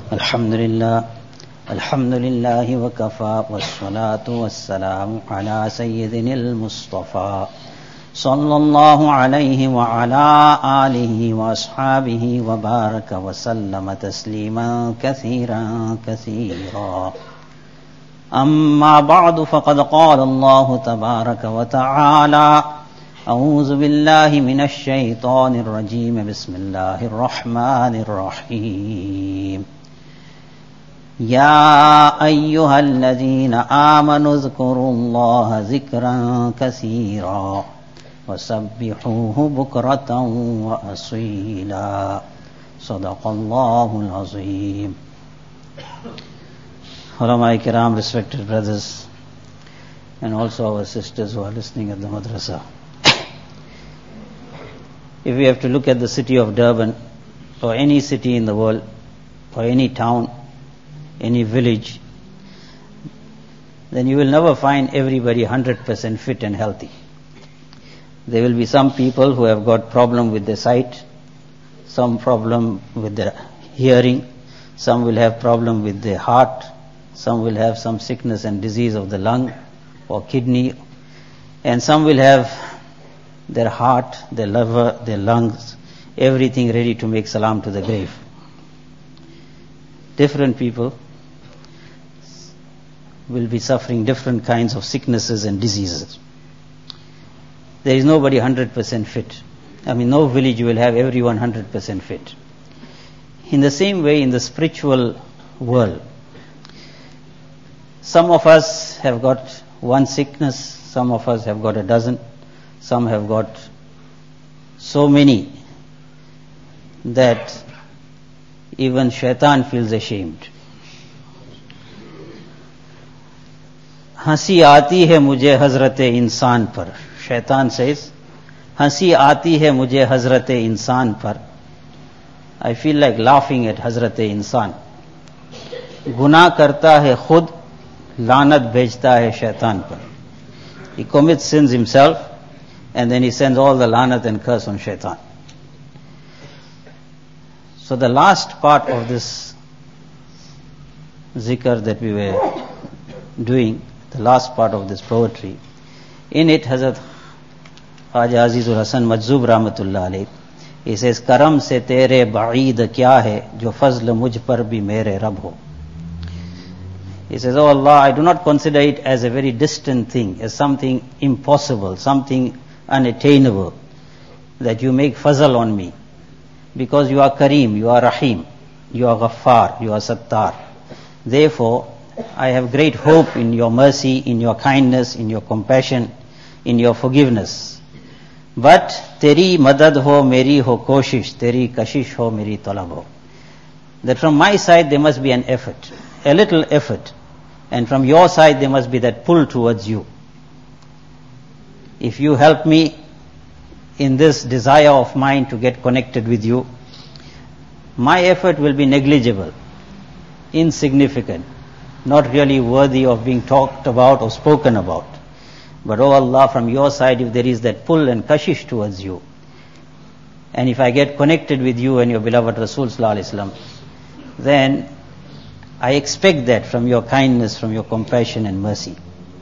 الحمد لله وكفى والصلاة والسلام على سيدنا المصطفى صلى الله عليه وعلى آله وأصحابه وبارك وسلم تسليما كثيرا كثيرا. أما بعد فقد قال الله تبارك وتعالى: أعوذ بالله من الشيطان الرجيم. بسم الله الرحمن الرحيم. يا أيها الذين آمنوا اذكروا الله ذكرا كثيرا وسبحوه بكرة وأصيلا. صدق الله العظيم. Ulama Kiram, respected brothers, and also our sisters who are listening at the madrasa. If we have to look at the city of Durban, or any city in the world, or any town, any village, then you will never find everybody 100% fit and healthy. There will be some people who have got problem with their sight, some problem with their hearing, some will have problem with their heart, some will have some sickness and disease of the lung or kidney, and some will have their heart, their liver, their lungs, everything ready to make salam to the grave. Different people will be suffering different kinds of sicknesses and diseases. There is nobody 100% fit. No village will have everyone 100% fit. In the same way, in the spiritual world, some of us have got one sickness, some of us have got a dozen, some have got so many that even shaitan feels ashamed. हंसी आती है मुझे हजरत इंसान पर. Shaitan says, हंसी आती है मुझे हजरत इंसान पर. I feel like laughing at हजरत इंसान. गुनाह करता है खुद, लानत भेजता है शैतान पर. He commits sins himself and then he sends all the lanat and curse on shaitan. So the last part of this zikr that we were doing, the last part of this poetry, in it Hazrat Khwaja Azizul Hasan Majzub Rahmatullah Alayh, he says, करम से तेरे बाईद क्या है जो फजल मुझ पर भी मेरे रब हो. He says, oh Allah, I do not consider it as a very distant thing, as something impossible, something unattainable, that you make fazl on me, because you are Kareem, you are Rahim, you are Ghaffar, you are Sattar. Therefore, I have great hope in your mercy, in your kindness, in your compassion, in your forgiveness. But teri madad ho, meri ho koshish, teri kashish ho, meri talab ho. That from my side there must be an effort, a little effort, and from your side there must be that pull towards you. If you help me in this desire of mine to get connected with you, my effort will be negligible, insignificant, not really worthy of being talked about or spoken about. But oh Allah, from your side, if there is that pull and kashish towards you, and if I get connected with you and your beloved Rasul Sallallahu Alaihi Wasallam, then I expect that from your kindness, from your compassion and mercy.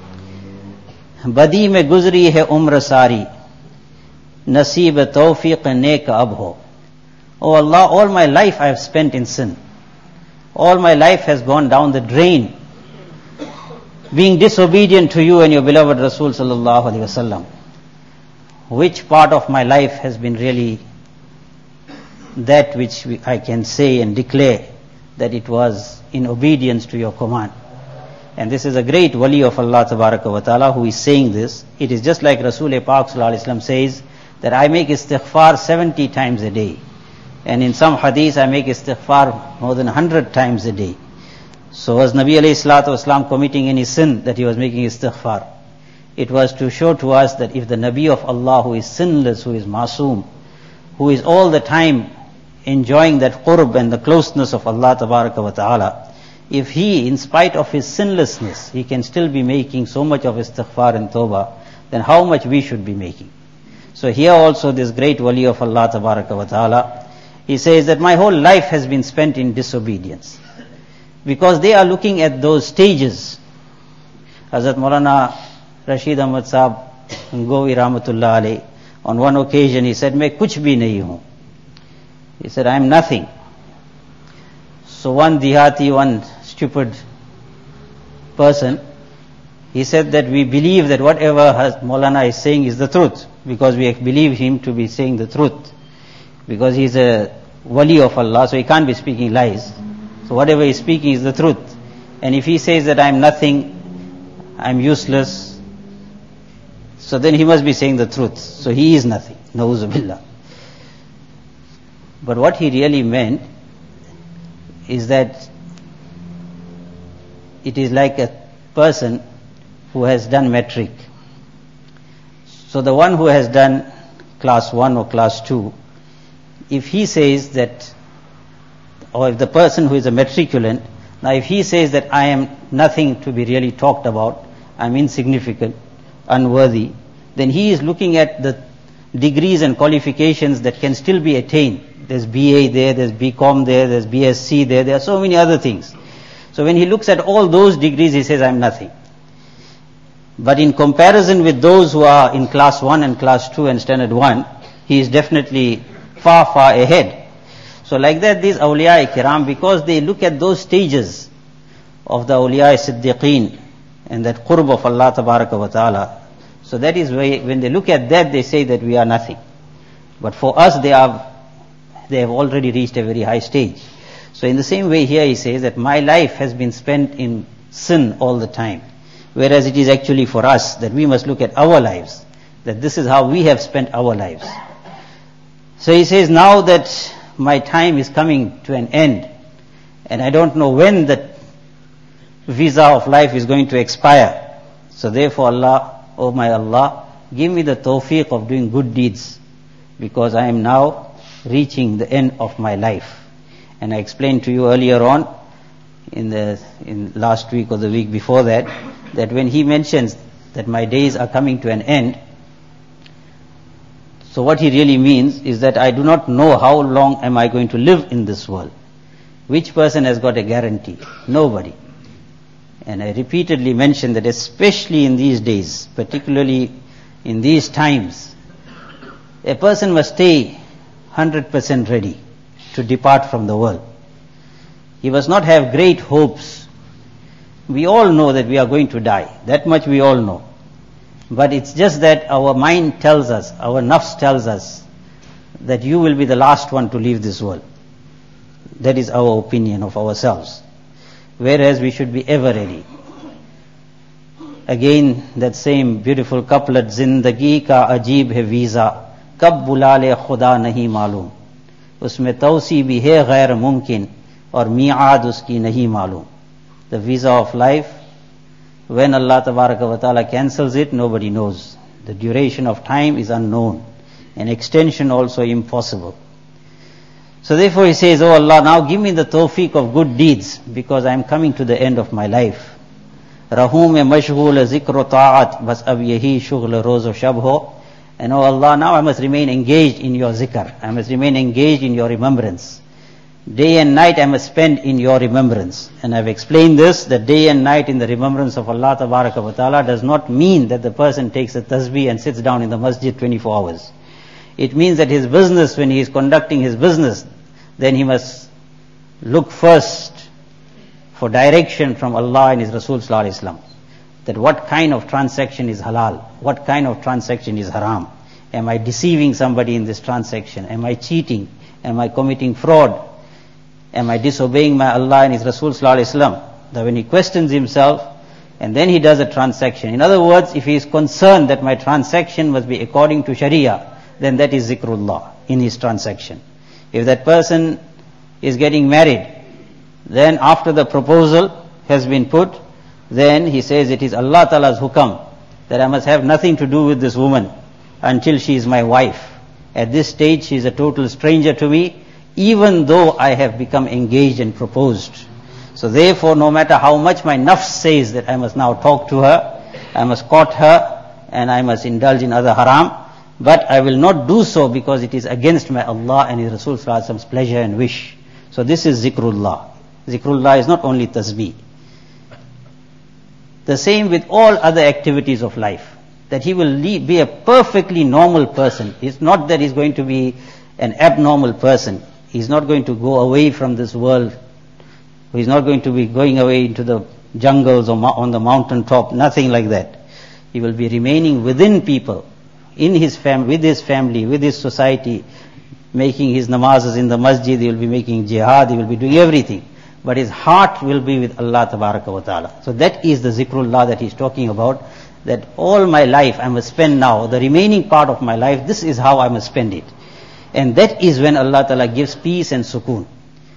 Badi mein guzri hai umr sari, naseeb tawfiq neek ab ho. Oh Allah, all my life I have spent in sin. All my life has gone down the drain, being disobedient to you and your beloved Rasul Sallallahu Alaihi Wasallam. Which part of my life has been really that which I can say and declare that it was in obedience to your command? And this is a great wali of Allah Tabaraka wa Ta'ala who is saying this. It is just like Rasul Pak Sallallahu Alaihi Wasallam says that I make istighfar 70 times a day. And in some hadith I make istighfar more than 100 times a day. So was Nabi alayhi salatu wasalam committing any sin that he was making istighfar? It was to show to us that if the Nabi of Allah, who is sinless, who is masoom, who is all the time enjoying that qurb and the closeness of Allah Tabaraka wa Ta'ala, if he, in spite of his sinlessness, he can still be making so much of istighfar and tawbah, then how much we should be making. So here also this great wali of Allah Tabaraka wa Ta'ala He says that my whole life has been spent in disobedience. Because they are looking at those stages. Hazrat Maulana Rashid Ahmad Sahab Govi Rahmatullah Alayh, on one occasion he said, "Main kuch bhi nahi hu." He said, "I am nothing." So one dihati, one stupid person, he said that we believe that whatever Maulana is saying is the truth, because we believe him to be saying the truth. Because he is a wali of Allah, so he can't be speaking lies. So whatever he is speaking is the truth. And if he says that I am nothing, I am useless, so then he must be saying the truth. So he is nothing. Na'uzu billah. But what he really meant is that it is like a person who has done metric. So the one who has done class 1 or class 2, if he says that, or if the person who is a matriculant, now if he says that I am nothing to be really talked about, I am insignificant, unworthy, then he is looking at the degrees and qualifications that can still be attained. There's BA there, there's BCom there's BSc there are so many other things. So when he looks at all those degrees, he says, I'm nothing. But in comparison with those who are in class 1 and class 2 and standard 1, he is definitely far, far ahead. So like that, these awliya kiram, because they look at those stages of the awliya siddiqeen and that qurb of Allah tabaraka wa ta'ala, so that is why when they look at that, they say that we are nothing. But for us, they have already reached a very high stage. So in the same way here he says that my life has been spent in sin all the time. Whereas it is actually for us that we must look at our lives, that this is how we have spent our lives. So he says, now that my time is coming to an end, and I don't know when the visa of life is going to expire. So therefore Allah, oh my Allah, give me the tawfiq of doing good deeds, because I am now reaching the end of my life. And I explained to you earlier on, in last week or the week before that when he mentions that my days are coming to an end, so what he really means is that I do not know how long am I going to live in this world. Which person has got a guarantee? Nobody. And I repeatedly mentioned that especially in these days, particularly in these times, a person must stay 100% ready to depart from the world. He must not have great hopes. We all know that we are going to die. That much we all know. But it's just that our mind tells us, our nafs tells us, that you will be the last one to leave this world. That is our opinion of ourselves. Whereas we should be ever ready. Again, that same beautiful couplet, Zindagi ka ajeeb hai visa, kab bula le khuda nahi malum. Usme tawsi bhi hai ghair mumkin, aur mi'aad uski nahi malum. The visa of life, when Allah Tabaraka wa Ta'ala cancels it, nobody knows. The duration of time is unknown, and extension also impossible. So therefore he says, oh Allah, now give me the tawfiq of good deeds, because I am coming to the end of my life. Rahum mashghul zikr ta'at, bas ab yahi shughul roz o shab ho. And oh Allah, now I must remain engaged in your zikr. I must remain engaged in your remembrance. Day and night I must spend in your remembrance. And I've explained this, that day and night in the remembrance of Allah Tabaraka wa Ta'ala does not mean that the person takes a tasbih and sits down in the masjid 24 hours. It means that his business, when he is conducting his business, then he must look first for direction from Allah and His Rasul Sallallahu Alaihi Wasallam. That what kind of transaction is halal, what kind of transaction is haram. Am I deceiving somebody in this transaction? Am I cheating? Am I committing fraud? Am I disobeying my Allah and His Rasul Sallallahu Alaihi Wasallam? That when he questions himself, and then he does a transaction. In other words, if he is concerned that my transaction must be according to Sharia, then that is zikrullah in his transaction. If that person is getting married, then after the proposal has been put, then he says it is Allah Ta'ala's hukam that I must have nothing to do with this woman until she is my wife. At this stage she is a total stranger to me, even though I have become engaged and proposed. So therefore, no matter how much my nafs says that I must now talk to her, I must court her, and I must indulge in other haram, but I will not do so because it is against my Allah and His Rasul Sallallahu Alaihi Wasallam's pleasure and wish. So this is zikrullah. Zikrullah is not only tasbih. The same with all other activities of life, that he will be a perfectly normal person. It's not that he's going to be an abnormal person. He's not going to go away from this world. He's not going to be going away into the jungles or on the mountain top, nothing like that. He will be remaining within people, in his family, with his society, making his namazes in the masjid. He will be making jihad, he will be doing everything. But his heart will be with Allah Tabaraka wa Ta'ala. So that is the zikrullah that he's talking about, that all my life I must spend now, the remaining part of my life, this is how I must spend it. And that is when Allah Ta'ala gives peace and sukoon.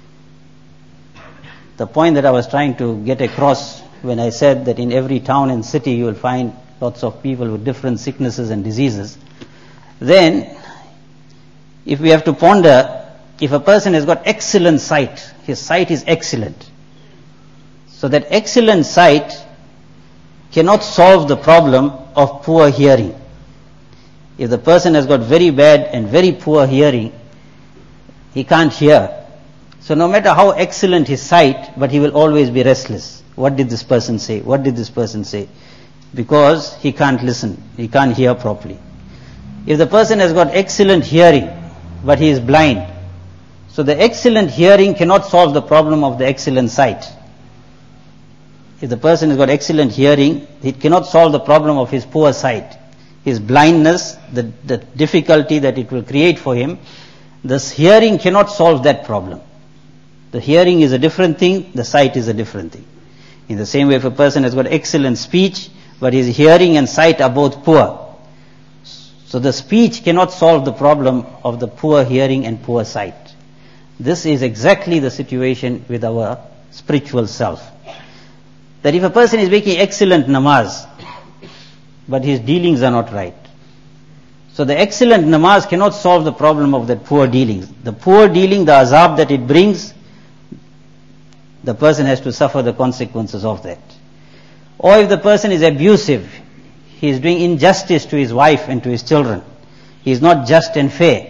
The point that I was trying to get across when I said that in every town and city you will find lots of people with different sicknesses and diseases, then if we have to ponder, if a person has got excellent sight, his sight is excellent, so that excellent sight cannot solve the problem of poor hearing. If the person has got very bad and very poor hearing, he can't hear. So no matter how excellent his sight, but he will always be restless. What did this person say? What did this person say? Because he can't listen, he can't hear properly. If the person has got excellent hearing, but he is blind, so the excellent hearing cannot solve the problem of the excellent sight. If the person has got excellent hearing, it cannot solve the problem of his poor sight. His blindness, the difficulty that it will create for him, this hearing cannot solve that problem. The hearing is a different thing, the sight is a different thing. In the same way, if a person has got excellent speech, but his hearing and sight are both poor, so the speech cannot solve the problem of the poor hearing and poor sight. This is exactly the situation with our spiritual self. That if a person is making excellent namaz, but his dealings are not right, so the excellent namaz cannot solve the problem of that poor dealings. The poor dealing, the azab that it brings, the person has to suffer the consequences of that. Or if the person is abusive, he is doing injustice to his wife and to his children, he is not just and fair,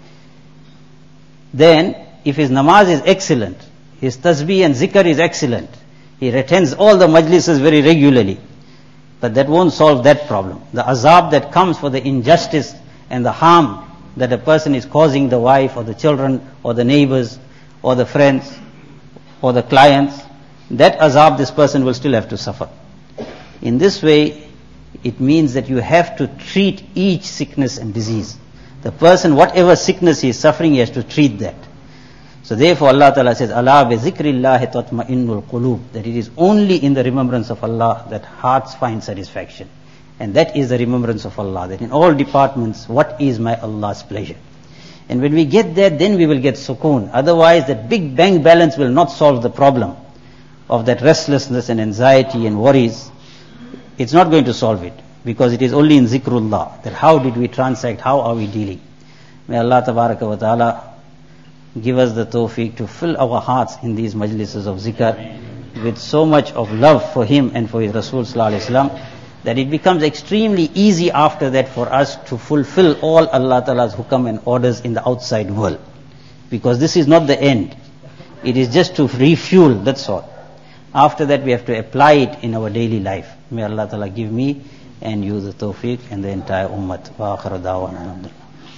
then if his namaz is excellent, his tasbih and zikr is excellent, he attends all the majlises very regularly, but that won't solve that problem. The azab that comes for the injustice and the harm that a person is causing the wife or the children or the neighbors or the friends or the clients, that azab this person will still have to suffer. In this way, it means that you have to treat each sickness and disease. The person, whatever sickness he is suffering, he has to treat that. So therefore Allah Ta'ala says, Ala bi zikrillahi tatma'innul qulub, that it is only in the remembrance of Allah that hearts find satisfaction. And that is the remembrance of Allah, that in all departments, what is my Allah's pleasure? And when we get there, then we will get sukoon. Otherwise, that big bank balance will not solve the problem of that restlessness and anxiety and worries. It's not going to solve it, because it is only in zikrullah, that how did we transact, how are we dealing. May Allah Tabaraka wa Ta'ala give us the tawfiq to fill our hearts in these majlises of zikr with so much of love for Him and for His Rasul Sallallahu Alaihi Wasallam, that it becomes extremely easy after that for us to fulfill all Allah Ta'ala's hukam and orders in the outside world. Because this is not the end. It is just to refuel, that's all. After that we have to apply it in our daily life. May Allah Ta'ala give me and you the tawfiq and the entire ummat. Wa akhir da'wana alhamdulillah.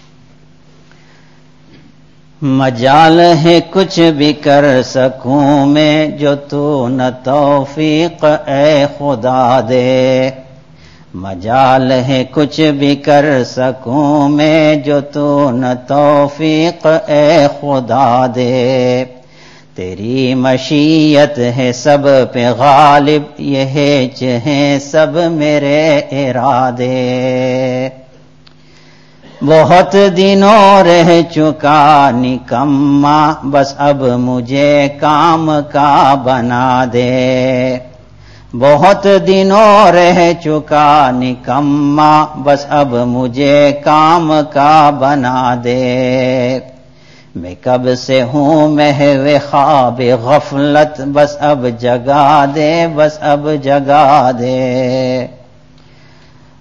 मजाल है कुछ भी कर सकूं मैं जो तू न तौफीक ए खुदा दे, मजाल है कुछ भी कर सकूं मैं जो तू न तौफीक ए खुदा दे, तेरी मशीयत है सब पे गालिब ये हेच हैं सब मेरे इरादे, बहुत दिनों रह चुका निकम्मा बस अब मुझे काम का बना दे, बहुत दिनों रह चुका निकम्मा बस अब मुझे काम का बना दे, मैं कब से हूँ महवे ख्वाब गफलत बस अब जगा दे, बस अब जगा दे,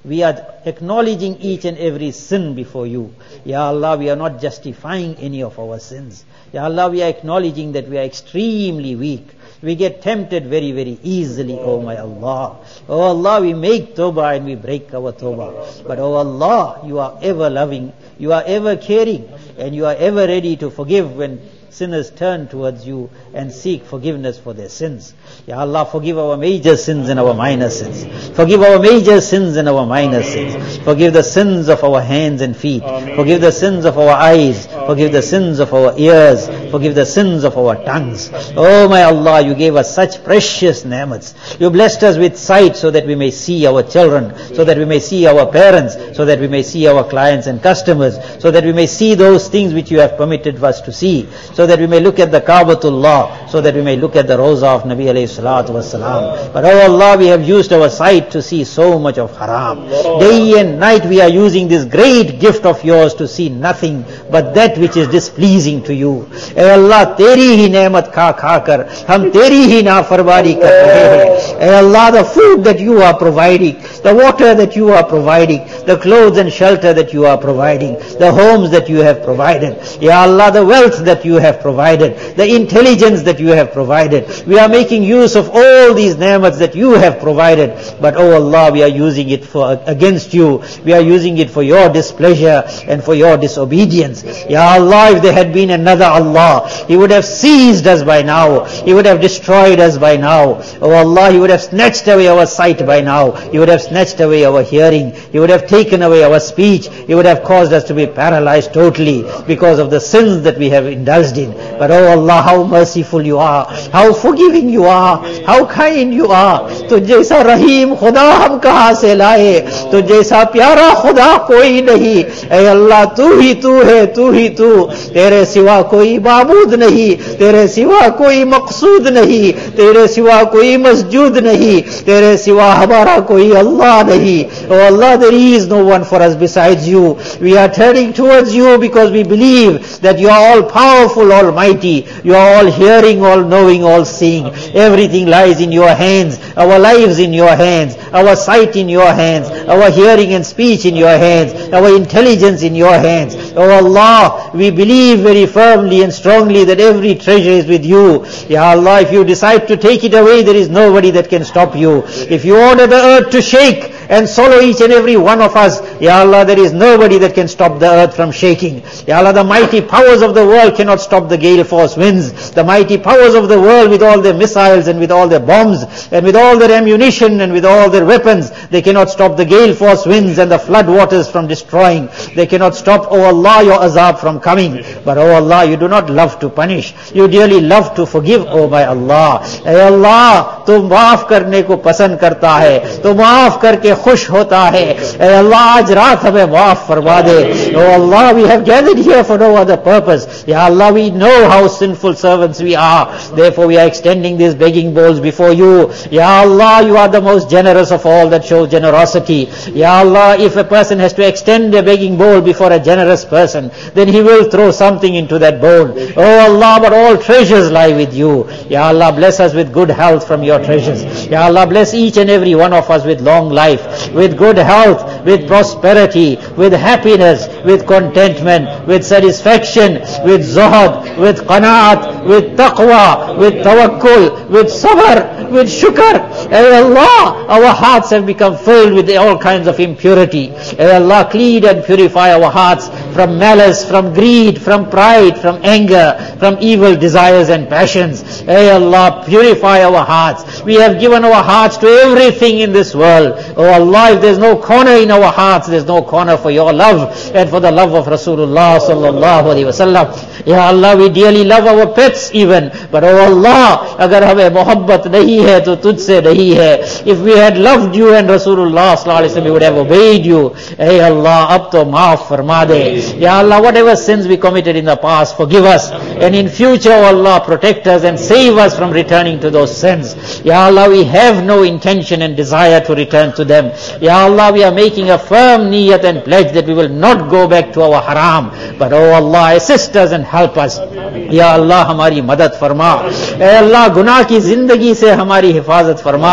We are acknowledging each and every sin before you. Ya Allah, we are not justifying any of our sins. Ya Allah, we are acknowledging that we are extremely weak. We get tempted very, very easily, oh my Allah. Oh Allah, we make tawbah and we break our tawbah. But oh Allah, you are ever loving, you are ever caring, and you are ever ready to forgive when sinners turn towards you and seek forgiveness for their sins. Ya Allah, forgive our major sins and our minor sins. Forgive our major sins and our minor sins. Forgive the sins of our hands and feet. Forgive the sins of our eyes. Forgive the sins of our ears. Forgive the sins of our tongues. Oh my Allah, you gave us such precious ni'mats. You blessed us with sight so that we may see our children, so that we may see our parents, so that we may see our clients and customers, so that we may see those things which you have permitted us to see, so that we may look at the Kaabatullah, so that we may look at the Roza of Nabi alayhi salatu wasalam. But oh Allah, we have used our sight to see so much of haram. Day and night we are using this great gift of yours to see nothing but that which is displeasing to you. Ay Allah, teri hi ne'mat kha kar, hum teri hi nafarmani kar rahe hain. Ay Allah, the food that you are providing, the water that you are providing, the clothes and shelter that you are providing, the homes that you have provided, Ya Allah, the wealth that you have provided, the intelligence that you have provided. We are making use of all these ni'mats that you have provided. But oh Allah, we are using it against you. We are using it for your displeasure and for your disobedience. Ya Allah, if there had been another Allah, He would have seized us by now. He would have destroyed us by now. Oh Allah, He would have snatched away our sight by now. He would have snatched away our hearing. He would have taken away our speech. He would have caused us to be paralyzed totally because of the sins that we have indulged in. But oh Allah, how merciful you are, how forgiving you are, how kind you are. तुझ जैसा रहीम खुदा हम कहां से लाए, तुझ जैसा प्यारा खुदा कोई नहीं. ऐ अल्लाह, तू ही तू है, तू ही तू, तेरे सिवा कोई माबूद नहीं, तेरे सिवा कोई मकसूद नहीं, तेरे सिवा कोई मस्जूद नहीं, तेरे सिवा हमारा कोई अल्लाह नहीं. Oh Allah, there is no one for us besides you. We are turning towards you because we believe that you are all powerful, almighty. You are all hearing, all knowing, all seeing. Everything lies in your hands. Our lives in your hands. Our sight in your hands. Our hearing and speech in your hands. Our intelligence in your hands. Oh Allah, we believe very firmly and strongly that every treasure is with you. Ya Allah, if you decide to take it away, there is nobody that can stop you. If you order the earth to shake and swallow each and every one of us, Ya Allah, there is nobody that can stop the earth from shaking. Ya Allah, the mighty powers of the world cannot stop the gale force winds. The mighty powers of the world, with all their missiles and with all their bombs and with all their ammunition and with all their weapons, they cannot stop the gale force winds and the flood waters from destroying. They cannot stop, oh Allah, your azab from coming. But oh Allah, you do not love to punish. You dearly love to forgive, oh my Allah. Ay Allah, tu maaf karne ko pasand karta hai, tu maaf karke खुश होता है. Ay Allah, आज रात हमें माफ फरमा दे. Oh Allah, we have gathered here for no other purpose. Ya Allah, we know how sinful servants we are. Therefore we are extending these begging bowls before you. Ya Allah, you are the most generous of all that shows generosity. Ya Allah, if a person has to extend a begging bowl before a generous person, then he will throw something into that bowl. Oh Allah, but all treasures lie with you. Ya Allah, bless us with good health from your treasures. Ya Allah, bless each and every one of us with long life, with good health, with prosperity, with happiness, with contentment, with satisfaction, with zuhd, with qanaat, with taqwa, with tawakkul, with sabr, with shukr. Ay Allah, our hearts have become filled with all kinds of impurity. Ay Allah, clean and purify our hearts from malice, from greed, from pride, from anger, from evil desires and passions. Ay Allah, purify our hearts. We have given our hearts to everything in this world. Oh Allah, if there's no corner in our hearts, there's no corner for your love and for the love of Rasulullah sallallahu alaihi wasallam. Ya Allah, we dearly love our pets even, but oh Allah, agar hame mohabbat nahi hai to tujhse nahi hai. If we had loved you and Rasulullah sallallahu alaihi wasallam, we would have obeyed you. Hey Allah, ab to maaf farma de. Ya Allah, whatever sins we committed in the past, forgive us, and in future, oh Allah, protect us and save us from returning to those sins. Ya Allah, we have no intention and desire to return to them. Ya Allah, we are making a firm niyat and pledge that we will not go back to our haram. But oh Allah, assist us and help us. Ya Allah, हमारी मदद फरमा. ऐ अल्लाह, गुनाह की जिंदगी से हमारी हिफाजत फरमा.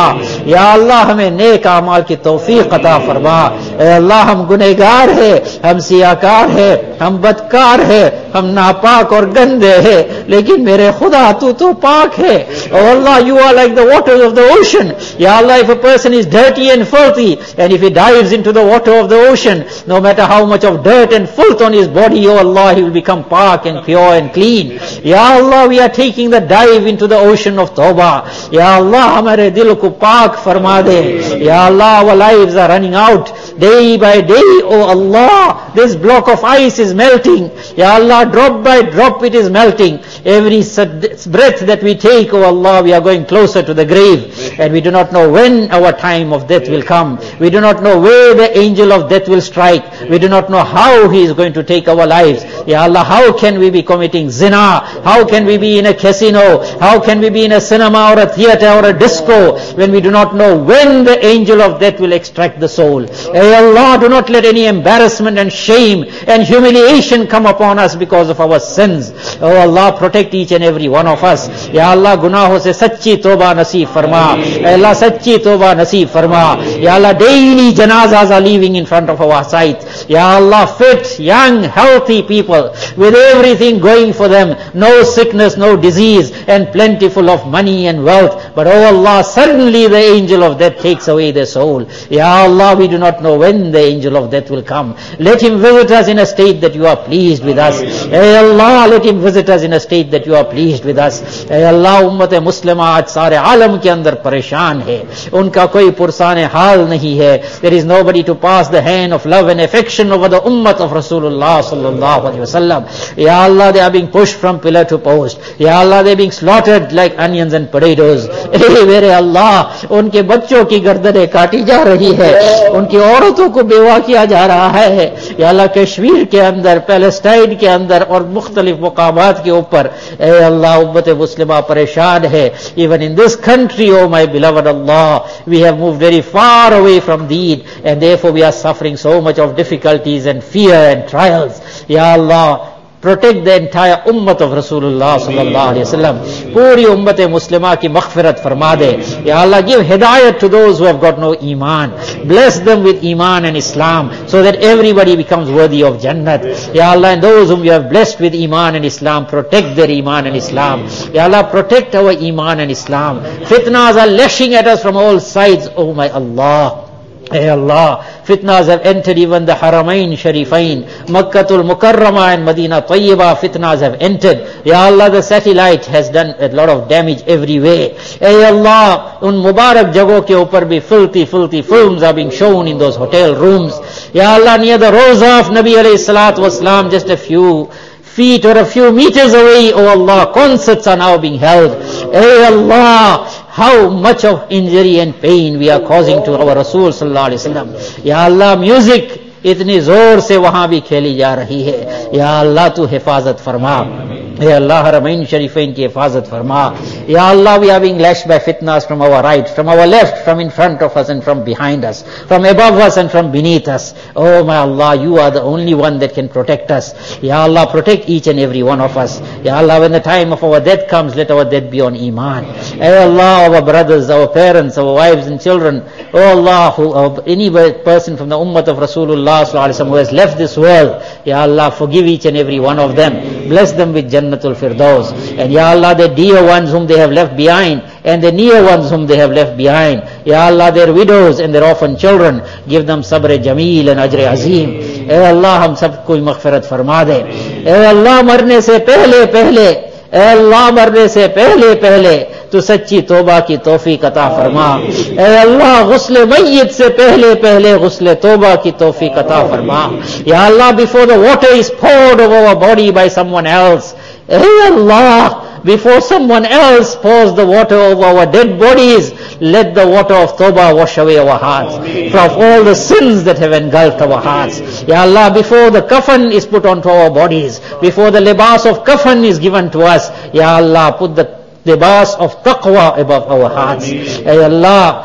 या अल्लाह हमें नेक आमाल की तौफीक अता फरमा। ए अल्लाह हम गुनहगार है, हम सियाकार है, हम बदकार है, हम नापाक और गंदे है, लेकिन मेरे खुदा तू तो पाक है। Oh Allah, you are like the waters of the ocean. Ya Allah, if a person is dirty and filthy, and if he dives into the water of the ocean, no matter how much of dirt and filth on his body, oh Allah, he will become park and pure and clean. Ya Allah, we are taking the dive into the ocean of Tawbah. Ya Allah, hamare dil ko paak farma de. Ya Allah, our lives are running out day by day. Oh Allah, this block of ice is melting. Ya Allah, drop by drop it is melting. Every breath that we take, oh Allah, we are going closer to the grave, and we do not know when our time of death will come. We do not know where the angel of death will strike. We do not know how he is going to take our lives. Ya Allah, how can we be committing zina? How can we be in a casino? How can we be in a cinema or a theater or a disco when we do not know when the angel of death will extract the soul? Hey Allah, do not let any embarrassment and shame and humiliation come upon us because of our sins. Oh Allah, protect each and every one of us. Ya Allah, गुनाहों से सच्ची तौबा नसीब फरमा। अल्लाह सच्ची तौबा नसीब फरमा। Ya Allah, daily janazas are leaving in front of our sight. Ya Allah, fit, young, healthy people with everything going for them, no sickness, no disease, and plentiful of money and wealth. But oh Allah, suddenly the angel of death takes away their soul. Ya Allah, we do not know when the angel of death will come. Let him visit us in a state that you are pleased with us. Hey Allah, let him visit us in a state that you are pleased with us. Hey Allah, उम्मत मुस्लिमा आज सारे आलम के अंदर परेशान है, उनका कोई पुरसान हाल नहीं है. There is nobody to pass the hand of love and affection over the ummah of Rasulullah sallallahu alaihi wasallam. Ya Allah, they are being pushed from pillar to post. Ya Allah, they are being slaughtered like onions and potatoes. Hey मेरे अल्लाह, उनके बच्चों की गर्दनें काटी जा रही है, उनकी औरतों को बेवा किया जा रहा है. या अल्लाह, कश्मीर के अंदर, पैलेस्टाइन के अंदर और मुख्तलिफ मुकामात के ऊपर ए अल्लाह उम्मत मुस्लिमा परेशान है. Even in this country, oh my beloved Allah, we have moved very far away from Deen, and therefore we are suffering so much of difficulties and fear and trials. Ya Allah, protect the entire ummah of Rasulullah sallallahu alaihi wasallam. Puri ummah muslima ki maghfirat farma de. Ya Allah, give hidayat to those who have got no iman. Bless them with iman and Islam, so that everybody becomes worthy of Jannat. Ya Allah, and those whom you have blessed with iman and Islam, protect their iman and Islam. Ya Allah, protect our iman and Islam. Fitnas are lashing at us from all sides, oh my Allah. Hey Allah, fitnas have entered even the Haramain Sharifain, Makkatul Mukarramah and Madina Tayyibah. Fitnas have entered. Ya Allah, the satellite has done a lot of damage everywhere. Hey Allah, un Mubarak jagho ke upar bhi filthy films are being shown in those hotel rooms. Ya Allah, near the Rawza of Nabi alayhi salatu wasalam, just a few feet or a few meters away, oh Allah, concerts are now being held. Hey Allah, how much of injury and pain we are causing to our Rasul sallallahu alaihi wasallam. Ya Allah, music इतनी जोर से वहां भी खेली जा रही है. या अल्लाह, तू हिफाजत फरमा. या अल्लाह, हरमैन शरीफैन की हिफाजत फरमा. या अल्लाह, we are being lashed by fitnas from our right, from our left, from in front of us and from behind us, from above us and from beneath us. Oh my Allah, you are the only one that can protect us. Ya Allah, protect each and every one of us. Ya Allah, when the time of our death comes, let our death be on iman. Oh Allah, our brothers, our parents, our wives and children, oh Allah, any person from the ummah of Rasulullah who has left this world, Ya Allah, forgive each and every one of them. Bless them with Jannatul Firdaus. And Ya Allah, the dear ones whom they have left behind, and the near ones whom they have left behind. Ya Allah, their widows and their orphan children, give them sabr jameel and ajr azim. Eh Allah, hum sab ko maghfirat farma de. Eh Allah, marne se pehle, eh Allah, marne se pehle तो सच्ची तौबा की तौफीक अता फरमा. ए अल्लाह, गुस्ल मय्यत से पहले गुस्ल तौबा की तौफीक अता फरमा. या अल्लाह, before the water is poured over our body by someone else, A Allah, before someone else pours the water over our dead bodies, let the water of tawbah wash away our hearts from all the sins that have engulfed our hearts. Ya Allah, before the kafan is put onto our bodies, before the libas of kafan is given to us, Ya Allah, put the libas of taqwa above our hearts. Ay Allah,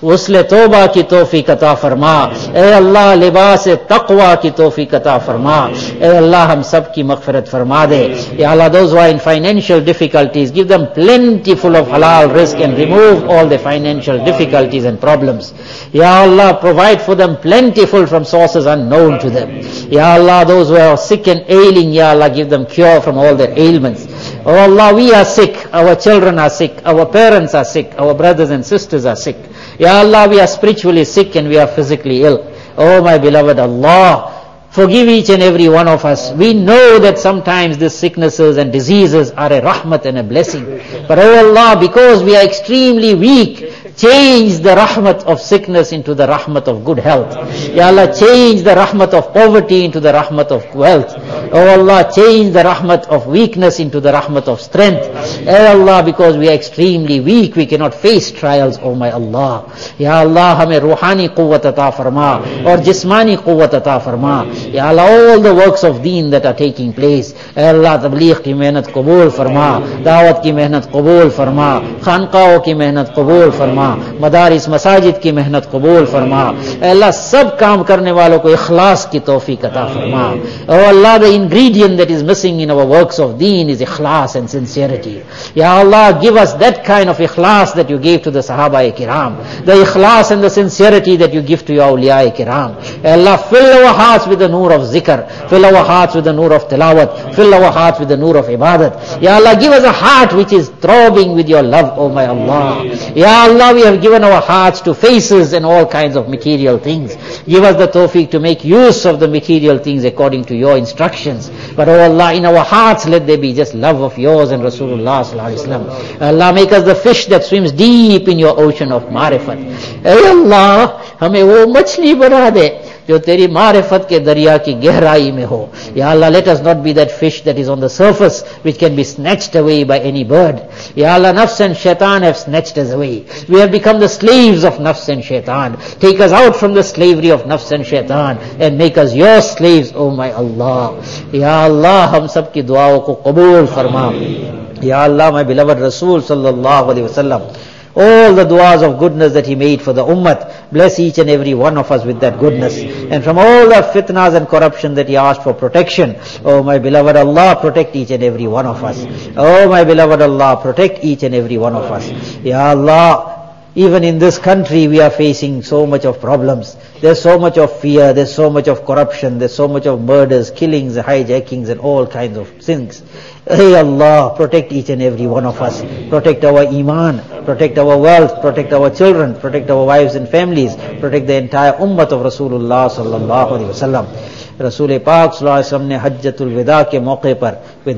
गुस्ल तौबा की तौफीक अता फरमा, ए अल्लाह लिबास तक़वा की तौफीक अता फरमा, ए अल्लाह हम सब की मग़फ़िरत फरमा दे। या अल्लाह, those who are in financial difficulties, give them plentiful of halal rizq and remove all the financial difficulties and problems. Ya Allah, provide for them plentiful from sources unknown to them. Ya Allah, those who are sick and ailing, Ya Allah, give them cure from all their ailments. Oh Allah, we are sick, our children are sick, our parents are sick, our brothers and sisters are sick. Ya Allah, we are spiritually sick and we are physically ill. Oh my beloved Allah, forgive each and every one of us. We know that sometimes these sicknesses and diseases are a rahmat and a blessing. But oh Allah, because we are extremely weak, change the rahmat of sickness into the rahmat of good health. Ya Allah, change the rahmat of poverty into the rahmat of wealth. Oh Allah, change the rahmat of weakness into the rahmat of strength. Oh Allah, because we are extremely weak, we cannot face trials, oh my Allah. Ya Allah, hame ruhani quwwat ata farma or jismani quwwat ata farma. Ya Allah, all the works of deen that are taking place, Ya Allah, tabligh ki mehnat qabul farma, dawat ki mehnat qabul farma, khanqaon ki mehnat qabul farma, मदारिस मसाजिद की मेहनत कबूल फरमा। अल्लाह, सब काम करने वालों को इखलास की तौफीक अता फरमा। ओ अल्लाह, the ingredient that is missing in our works of deen is ikhlas and sincerity. Ya Allah, give us that kind of ikhlas that you gave to the Sahaba kiram, the ikhlas and the sincerity that you give to your awliya kiram. Allah, fill our hearts with the nur of zikr, fill our hearts with the nur of tilawat, fill our hearts with the nur of ibadat. Ya Allah, give us a heart which is throbbing with your love, oh my Allah. Ya Allah, we have given our hearts to faces and all kinds of material things. Give us the tawfiq to make use of the material things according to your instructions. But oh Allah, in our hearts let there be just love of yours and Rasulullah sallallahu alaihi wasallam. Allah, make us the fish that swims deep in your ocean of marifat. Hey Allah, हमें वो मछली बना दे जो तेरी मारिफत के दरिया की गहराई में हो. Ya Allah, let us not be that fish that is on the surface which can be snatched away by any bird. Ya Allah, nafs and shaitan have snatched us away. We have become the slaves of nafs and shaitan. Take us out from the slavery of nafs and shaitan and make us your slaves, oh my Allah. Ya Allah, हम सब की दुआओं को कबूल फरमा. Ya Allah, my beloved Rasul sallallahu alaihi wasallam, all the du'as of goodness that he made for the ummah, bless each and every one of us with that goodness. And from all the fitnas and corruption that he asked for protection, oh my beloved Allah, protect each and every one of us. Oh my beloved Allah, protect each and every one of us. Ya Allah, even in this country we are facing so much of problems. There's so much of fear, there's so much of corruption, there's so much of murders, killings, hijackings and all kinds of things. Hey Allah, protect each and every one of us. Protect our iman, protect our wealth, protect our children, protect our wives and families, protect the entire ummah of Rasulullah sallallahu alaihi wasallam. Rasul Pak sallallahu alaihi wasallam ne Hajjatul Wida ke mauqe par with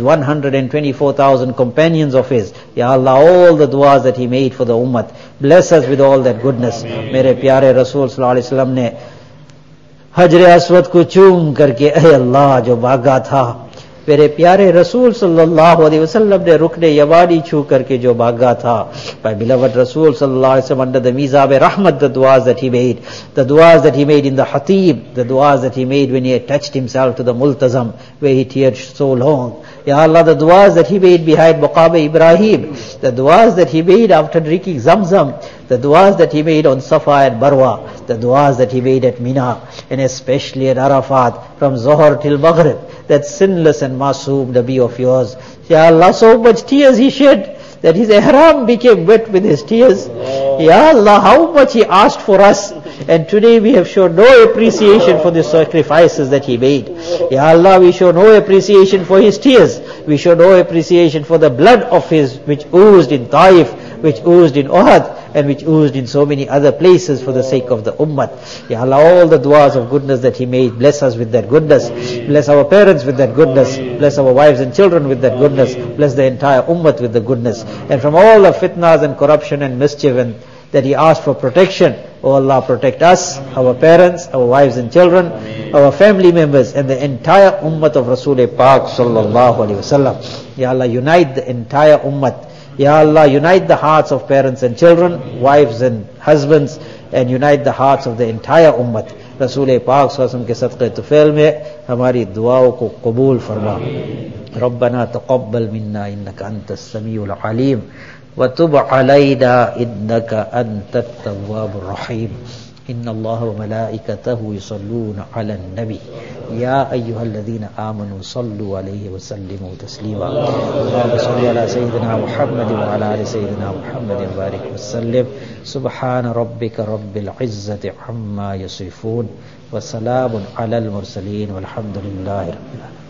124,000 companions of his, Ya Allah, all the du'as that he made for the ummah, bless us with all that goodness. Mere pyare Rasul sallallahu alaihi wasallam ne Hajr Aswad ko choom karke, ay Allah, jo bhaga tha, मेरे प्यारे रसूल सल्लल्लाहु अलैहि वसल्लम ने रुकने यमानी छू करके जो भागा था. My beloved Rasul sallallahu alaihi wasallam, under the mizab rahmat, the du'as that he made, the du'as that he made in the Hatib, the du'as that he made when he attached himself to the Multazam, where he teared so long. Ya Allah, the du'as that he made behind Maqam Ibrahim, the du'as that he made after drinking Zamzam, the du'as that he made on Safa and Marwa, the du'as that he made at Mina, and especially at Arafat, from Zohar till Maghrib, that sinless and masoom Nabi of yours. Ya Allah, so much tears he shed that his ihram became wet with his tears. Ya Allah, how much he asked for us, and today we have shown no appreciation for the sacrifices that he made. Ya Allah, we show no appreciation for his tears. We show no appreciation for the blood of his which oozed in Taif, which oozed in Uhud, and which oozed in so many other places for the sake of the ummah. Ya Allah, all the du'as of goodness that he made, bless us with that goodness. Bless our parents with that goodness. Bless our wives and children with that goodness. Bless the entire ummah with the goodness. And from all the fitnas and corruption and mischief and that he asked for protection, oh Allah, protect us, our parents, our wives and children, our family members, and the entire ummah of Rasul Pak sallallahu alaihi wasallam. Ya Allah, unite the entire ummah. Ya Allah, unite the hearts of parents and children, wives and husbands, and unite the hearts of the entire ummah. Rasul Pak sallallahu alaihi wasallam ke sadqe tufail mein hamari duaओं को कबूल फरमा. रब्बना तक़ब्बल मिन्ना इन्नका अंतस समीउल अलीम وتب علينا إنك أنت التواب الرحيم إن الله وملائكته يصلون على النبي يا أيها الذين آمنوا صلوا عليه وسلموا تسليما اللهم صل على سيدنا محمد وعلى آل سيدنا محمد وبارك وسلم سبحان ربك رب العزة عما يصفون وسلام على المرسلين والحمد لله رب العالمين.